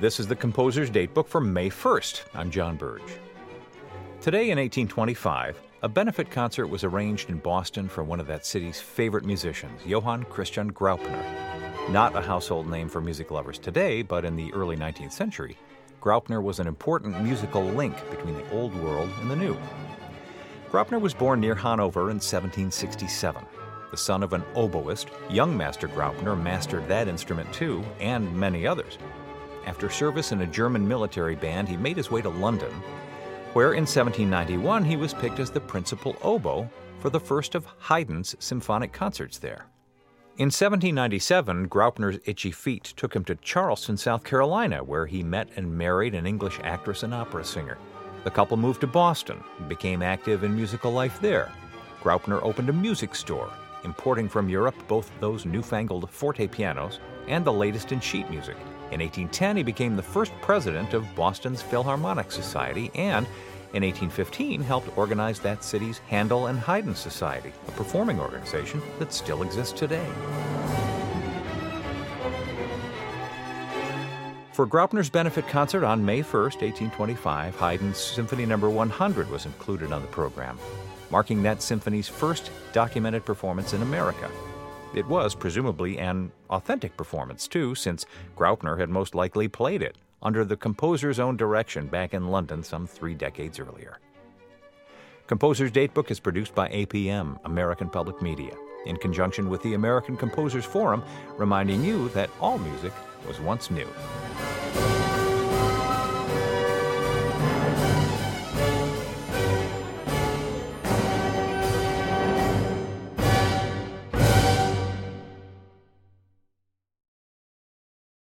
This is the Composer's Datebook for May 1st. I'm John Burge. Today in 1825, a benefit concert was arranged in Boston for one of that city's favorite musicians, Johann Christian Graupner. Not a household name for music lovers today, but in the early 19th century, Graupner was an important musical link between the old world and the new. Graupner was born near Hanover in 1767. The son of an oboist, young Master Graupner mastered that instrument too, and many others. After service in a German military band, he made his way to London, where in 1791 he was picked as the principal oboe for the first of Haydn's symphonic concerts there. In 1797, Graupner's itchy feet took him to Charleston, South Carolina, where he met and married an English actress and opera singer. The couple moved to Boston and became active in musical life there. Graupner opened a music store, importing from Europe both those newfangled forte pianos and the latest in sheet music. In 1810, he became the first president of Boston's Philharmonic Society and, in 1815, helped organize that city's Handel and Haydn Society, a performing organization that still exists today. For Graupner's benefit concert on May 1st, 1825, Haydn's Symphony No. 100 was included on the program, marking that symphony's first documented performance in America. It was presumably an authentic performance, too, since Graupner had most likely played it under the composer's own direction back in London some 3 decades earlier. Composer's Datebook is produced by APM, American Public Media, in conjunction with the American Composers Forum, reminding you that all music was once new.